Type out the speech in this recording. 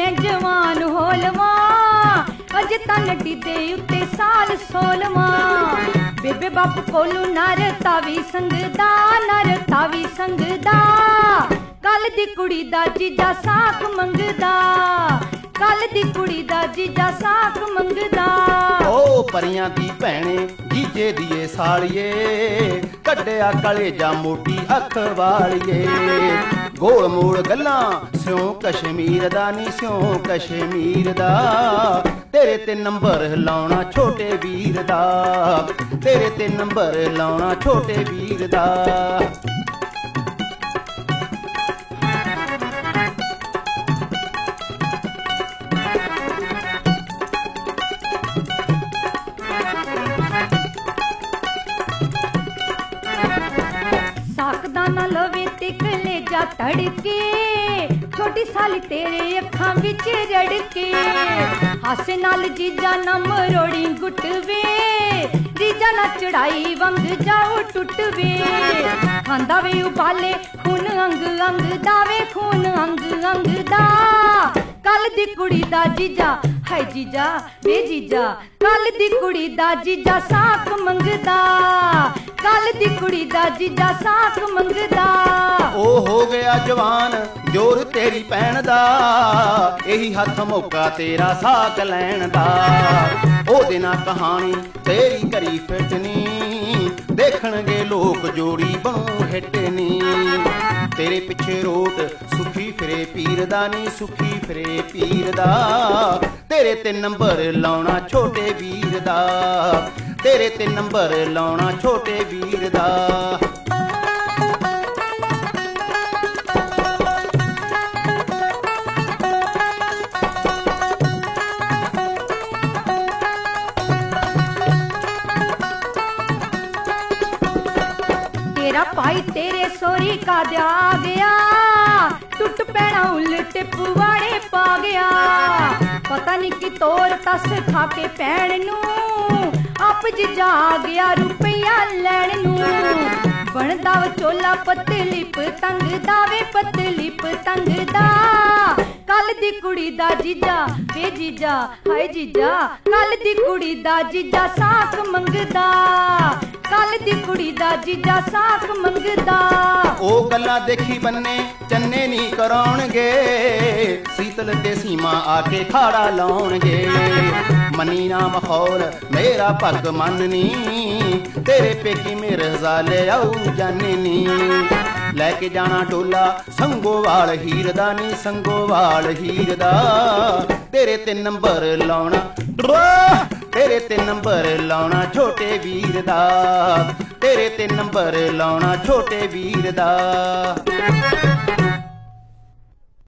मैं जवान होलवा अज तां नड्डी दे उत्ते साल 16वां बेबे बाप कोलू नर तावी संगदा कल दी कुड़ी दा जीजा साख मंगदा कल दी कुड़ी दा जीजा साख मंगदा ओ परियां दी भैणे जीजे दिए सालिए कड्डिया कलेजा मोटी अख वालिए गोल मोड़ गल्लां स्यों कश्मीर दा नी स्यों कश्मीर दा तेरे ते नंबर लाउणा छोटे वीर दा तेरे ते नंबर लाउणा छोटे वीर दा ना लवे ते कलेजा तड़के छोटी साली तेरे अखां विच रड़के हासे नाल जीजा ना मरोड़ी गुटवे जीजा ना चढ़ाई वंग जाओ टुटवे खांदा वे उबाले खून अंग अंग दावे खून अंग अंग दा कल दी कुड़ी दा जीजा हाय जीजा वे जीजा कल दी कुड़ी दा जीजा साख मंगदा कल दी कुड़ी दा जीजा साख मंगदा ओ हो गया जवान जोर तेरी भैन दा यही हथ मौका तेरा साक लैन दा ओ दिना कहानी तेरी करी फिटनी देखणगे लोग जोड़ी बनू हिटनी तेरे पिछे रोट सुखी फिरे पीर दा नी सुखी फिरे पीर दा तेरे ते नंबर लाउणा छोटे वीर दा तेरे ते नंबर लाउणा छोटे वीर दा भाई तेरे सोरी का द्या गया टुट पैना उल्टे पुवाड़े पा गया पता नहीं कि तोर तस खा के पैण नू आप जीजा आ गया रुपया लैण नू बनदा चोला पतली पतंग दावे पतली पतंग दा कल दी कुड़ी दा जीजा वे जीजा हाय जीजा कल दी कुड़ी दा जीजा साख मंगदा कल दी कुड़ी दा जीजा साख मंगदा ओ गल्ला देखी बन्ने चन्ने नी कराउणगे सीतल ते सीमा आके खाड़ा लाउणगे मनी ना मखौल मेरा पग मननी तेरे पेकी मेरे रजाले आऊ जाननी लैके जाना डोला संगोवाल हीर दा नी संगोवाल हीर दा तेरे ते नंबर लाउणा तेरे ते नंबर लाउणा छोटे वीर दा तेरे ते नंबर लाउणा छोटे वीर दा